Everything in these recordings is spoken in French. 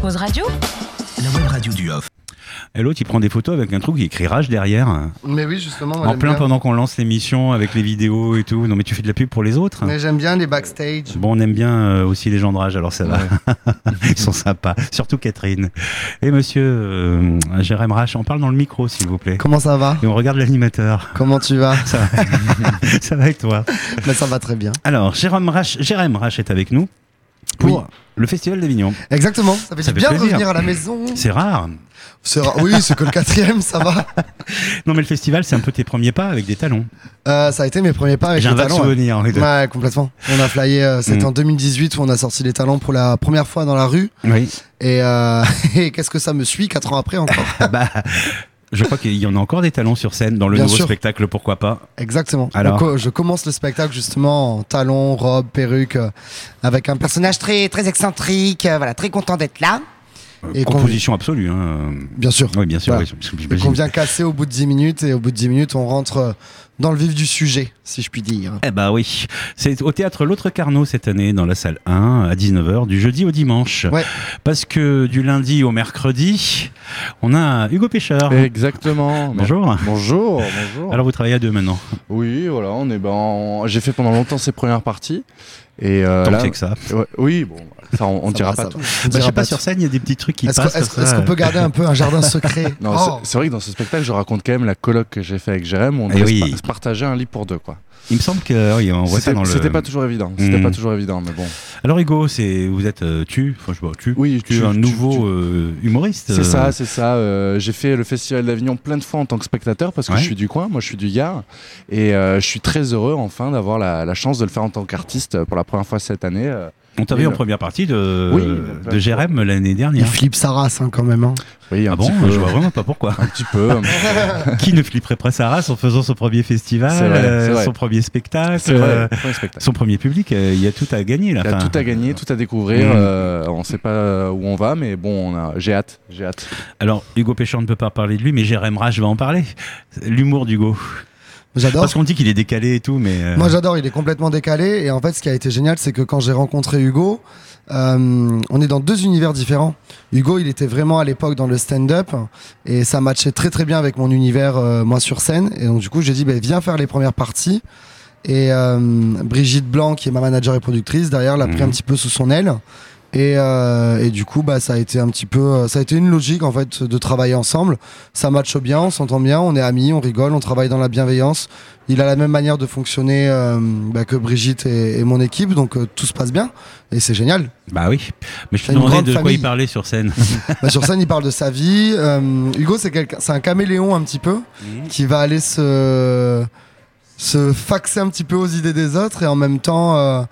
Osmose Radio. La web radio du Off. Et l'autre, il prend des photos avec un truc qui écrit rage derrière. Mais oui, justement. En plein pendant qu'on lance l'émission avec les vidéos et tout. Non, mais tu fais de la pub pour les autres. Mais j'aime bien les backstage. Bon, on aime bien aussi les gens de rage, alors ça va. Ils sont sympas. Surtout Catherine. Et monsieur Jérém Rache, on parle dans le micro, s'il vous plaît. Comment ça va ? Et on regarde l'animateur. Comment tu vas ? Ça va. Ça va avec toi ? Mais ça va très bien. Alors, Jérém Rache est avec nous pour le Festival d'Avignon. Exactement. Ça fait bien de revenir à la maison. C'est rare. Oui, c'est que le 4e, ça va. Non, mais le festival, c'est un peu tes premiers pas avec des talons. Ça a été mes premiers pas avec les talons. J'ai un vague souvenir. Ouais, complètement. On a flyé, c'était en 2018 où on a sorti les talons pour la première fois dans la rue. Oui. Et qu'est-ce que ça me suit 4 ans après encore. Je crois qu'il y en a encore des talons sur scène dans le nouveau spectacle, pourquoi pas. Exactement. Alors, je commence le spectacle justement en talons, robe, perruque, avec un personnage très, très excentrique, très content d'être là. Et composition absolue. Hein. Bien sûr. Oui, bien sûr. Voilà. Oui, qu'on vient casser au bout de 10 minutes et au bout de 10 minutes, on rentre dans le vif du sujet, si je puis dire. Eh bah oui. C'est au théâtre L'Autre Carnot cette année, dans la salle 1, à 19h, du jeudi au dimanche. Ouais. Parce que du lundi au mercredi, on a Hugo Pêcheur. Exactement. Bonjour. Bonjour. Alors vous travaillez à deux maintenant. Oui, voilà, on est j'ai fait pendant longtemps ces premières parties. Et tant là, que ça. Oui, bon, ça on dira pas tout. Je sais pas, sur scène, il y a des petits trucs qui passent. Est-ce qu'on peut garder un peu un jardin secret? Non, c'est vrai que dans ce spectacle, je raconte quand même la coloc que j'ai fait avec Jérém, où on devait se partager un lit pour deux, quoi. Il me semble que oui, on voit ça dans le. C'était pas toujours évident. C'était pas toujours évident, mais bon. Alors Hugo, vous êtes tu es un nouveau humoriste. C'est ça. J'ai fait le Festival d'Avignon plein de fois en tant que spectateur parce que je suis du coin, moi je suis du Gard, et je suis très heureux enfin d'avoir la chance de le faire en tant qu'artiste pour la première fois cette année. On t'a vu en première partie de Jérém l'année dernière. Il flippe sa race quand même. Hein. Oui, un petit peu. Je vois vraiment pas pourquoi. Un petit peu. Qui ne flipperait pas sa race en faisant son premier festival, c'est vrai. son premier spectacle, son premier public. Il y a tout à gagner là. Il y a tout à gagner, tout à découvrir. On sait pas où on va, mais bon, j'ai hâte. Alors Hugo Pêcheur ne peut pas parler de lui, mais Jérém Rache va en parler. L'humour d'Hugo. J'adore. Parce qu'on dit qu'il est décalé et tout, mais... Moi j'adore, il est complètement décalé. Et en fait, ce qui a été génial, c'est que quand j'ai rencontré Hugo, on est dans deux univers différents. Hugo, il était vraiment à l'époque dans le stand-up et ça matchait très très bien avec mon univers, moi sur scène. Et donc du coup, j'ai dit, viens faire les premières parties. Et Brigitte Blanc, qui est ma manager et productrice, derrière, l'a pris un petit peu sous son aile. Et du coup, ça a été une logique en fait de travailler ensemble. Ça matche bien, on s'entend bien, on est amis, on rigole, on travaille dans la bienveillance. Il a la même manière de fonctionner que Brigitte et mon équipe, donc tout se passe bien et c'est génial. Bah oui, mais je te demandais de quoi il parlait sur scène. Sur scène, il parle de sa vie. Hugo, c'est un caméléon un petit peu qui va aller se faxer un petit peu aux idées des autres et en même temps,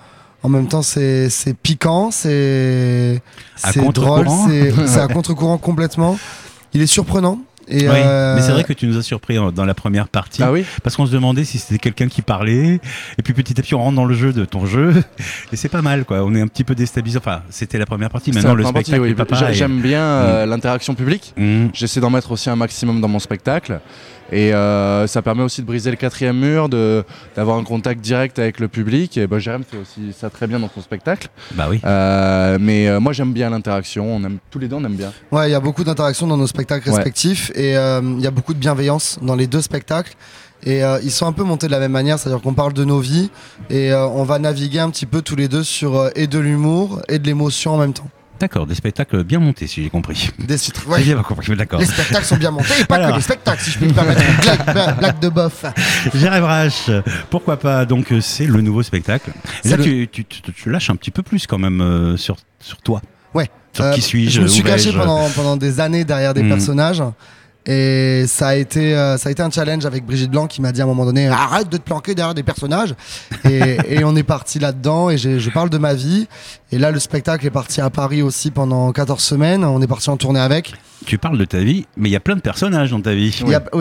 c'est piquant, c'est drôle, c'est à contre-courant complètement. Il est surprenant. Et mais c'est vrai que tu nous as surpris dans la première partie, parce qu'on se demandait si c'était quelqu'un qui parlait, et puis petit à petit on rentre dans le jeu de ton jeu, et c'est pas mal quoi. On est un petit peu déstabilisé. Enfin, c'était la première partie. Maintenant le spectacle est pas pareil. J'aime bien l'interaction publique. J'essaie d'en mettre aussi un maximum dans mon spectacle. Et ça permet aussi de briser le 4e mur, d'avoir un contact direct avec le public. Et Jérém fait aussi ça très bien dans son spectacle. Bah oui. Mais moi j'aime bien l'interaction. Tous les deux on aime bien. Ouais, il y a beaucoup d'interactions dans nos spectacles respectifs et il y a beaucoup de bienveillance dans les deux spectacles. Et ils sont un peu montés de la même manière, c'est-à-dire qu'on parle de nos vies et on va naviguer un petit peu tous les deux sur et de l'humour et de l'émotion en même temps. D'accord, des spectacles bien montés, si j'ai compris. Ouais. J'ai bien compris, d'accord. Les spectacles sont bien montés, et pas que les spectacles, si je peux me permettre une blague de bof. Jérém Rache, pourquoi pas. Donc, c'est le nouveau spectacle. Et là, tu lâches un petit peu plus quand même sur toi. Ouais. Sur qui suis-je? Je me suis caché pendant des années derrière des personnages. Et ça a été un challenge avec Brigitte Blanc qui m'a dit à un moment donné, arrête de te planquer derrière des personnages. Et on est parti là-dedans et je parle de ma vie. Et là, le spectacle est parti à Paris aussi pendant 14 semaines. On est parti en tournée avec. Tu parles de ta vie, mais il y a plein de personnages dans ta vie.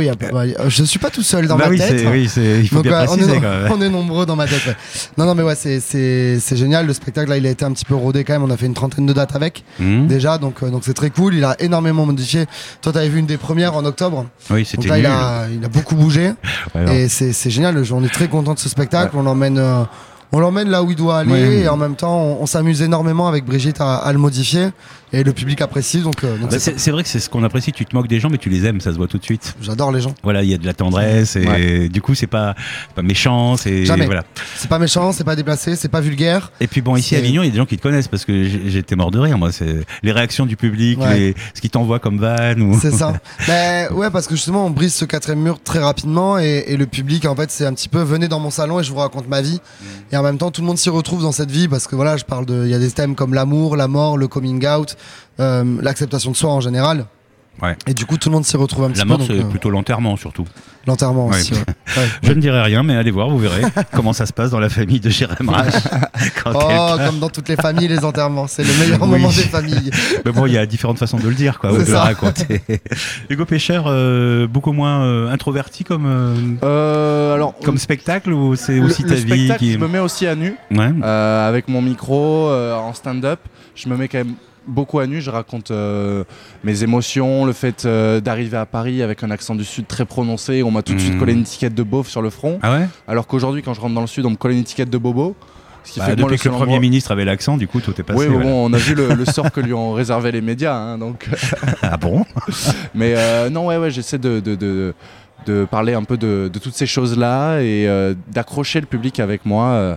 Je suis pas tout seul dans ma tête. Il faut bien préciser quand même. On est nombreux dans ma tête. Ouais. Non, mais c'est génial. Le spectacle, là, il a été un petit peu rodé quand même. On a fait une 30aine de dates avec déjà, donc c'est très cool. Il a énormément modifié. Toi, t'avais vu une des premières en octobre. Oui, c'était donc là, nul. il a beaucoup bougé. Et c'est génial. On est très content de ce spectacle. On l'emmène là où il doit aller et en même temps on s'amuse énormément avec Brigitte à le modifier et le public apprécie. Donc c'est vrai que c'est ce qu'on apprécie. Tu te moques des gens, mais tu les aimes, ça se voit tout de suite. J'adore les gens. Voilà, il y a de la tendresse et du coup c'est pas méchant, jamais. Voilà. C'est pas méchant, c'est pas déplacé, c'est pas vulgaire. Et puis bon, ici à Avignon, il y a des gens qui te connaissent parce que j'étais mort de rire. Moi, c'est les réactions du public, ce qu'ils t'envoient comme vanne. C'est ça. Mais ouais, parce que justement, on brise ce 4e mur très rapidement et le public, en fait, c'est un petit peu venez dans mon salon et je vous raconte ma vie. Et en même temps, tout le monde s'y retrouve dans cette vie parce que voilà, il y a des thèmes comme l'amour, la mort, le coming out, l'acceptation de soi en général. Ouais. Et du coup, tout le monde s'y retrouve un petit peu. La mort, c'est plutôt l'enterrement, surtout. L'enterrement aussi, Je ne dirai rien, mais allez voir, vous verrez comment ça se passe dans la famille de Jérém Rache. Comme dans toutes les familles, les enterrements, c'est le meilleur moment des familles. Mais bon, il y a différentes façons de le dire, quoi, ou de le raconter. Hugo Pécheur, beaucoup moins introverti comme spectacle, ou c'est aussi ta vie spectacle, je me mets aussi à nu, avec mon micro, en stand-up. Je me mets quand même beaucoup à nu, je raconte mes émotions, le fait d'arriver à Paris avec un accent du Sud très prononcé, on m'a tout de suite collé une étiquette de beauf sur le front, alors qu'aujourd'hui quand je rentre dans le Sud on me colle une étiquette de bobo. Ce qui fait que depuis que le Premier ministre avait l'accent, du coup tout est passé. Oui, bon, on a vu le sort que lui ont réservé les médias, donc. Ah bon? Mais non, j'essaie de parler un peu de toutes ces choses-là et d'accrocher le public avec moi.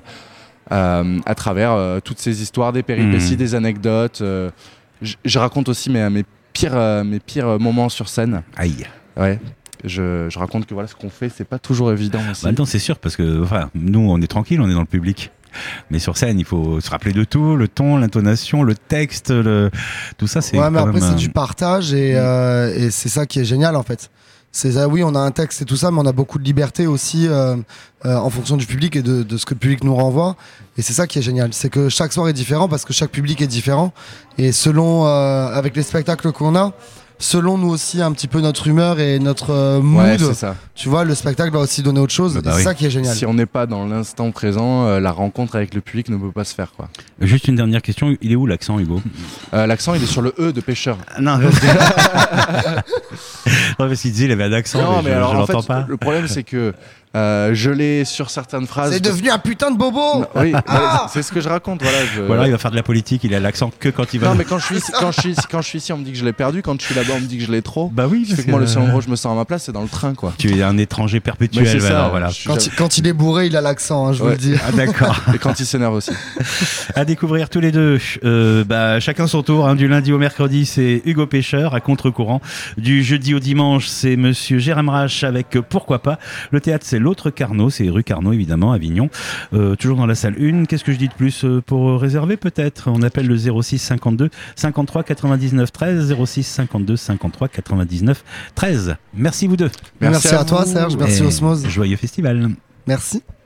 À travers toutes ces histoires, des péripéties, des anecdotes. Je raconte aussi mes pires moments sur scène. Aïe. Ouais. Je raconte que voilà, ce qu'on fait, c'est pas toujours évident aussi. Non, c'est sûr, parce que nous, on est tranquille, on est dans le public. Mais sur scène, il faut se rappeler de tout, le ton, l'intonation, le texte, tout ça, c'est. Ouais, mais après, c'est du partage et c'est ça qui est génial en fait. Oui, on a un texte et tout ça, mais on a beaucoup de liberté aussi en fonction du public et de ce que le public nous renvoie. Et c'est ça qui est génial, c'est que chaque soir est différent parce que chaque public est différent. Et selon, avec les spectacles qu'on a, selon nous aussi un petit peu notre humeur et notre mood, c'est ça. Tu vois, le spectacle va aussi donner autre chose. C'est ça qui est génial. Si on n'est pas dans l'instant présent, la rencontre avec le public ne peut pas se faire, quoi. Juste une dernière question, il est où l'accent, Hugo? L'accent, il est sur le E de Pécheur. Non, parce qu'il disait il avait un accent, non, mais alors, je l'entends pas. Le problème, c'est que je l'ai sur certaines phrases. C'est devenu un putain de bobo. Oui, c'est ce que je raconte. Voilà, il va faire de la politique, il a l'accent que quand il va. Non, mais quand je suis ici, on me dit que je l'ai perdu. Quand je suis là-bas, on me dit que je l'ai trop. Bah oui. Parce que moi, le seul endroit où je me sens à ma place, c'est dans le train, quoi. Tu es un étranger perpétuel. C'est ça, voilà. Quand il est bourré, il a l'accent, je vous le dis. Ah, d'accord. Et quand il s'énerve aussi. À découvrir tous les deux. Chacun son tour. Du lundi au mercredi, c'est Hugo Pécheur à contre-courant. Du jeudi au dimanche, c'est Monsieur Jérém Rache avec Pourquoi pas. Le théâtre, c'est l'autre Carnot. C'est rue Carnot, évidemment, Avignon. Toujours dans la salle 1. Qu'est-ce que je dis de plus pour réserver, peut-être? On appelle le 06 52 53 99 13. 06 52 53 99 13. Merci vous deux. Merci à toi, Serge. Merci Osmose. Joyeux festival. Merci.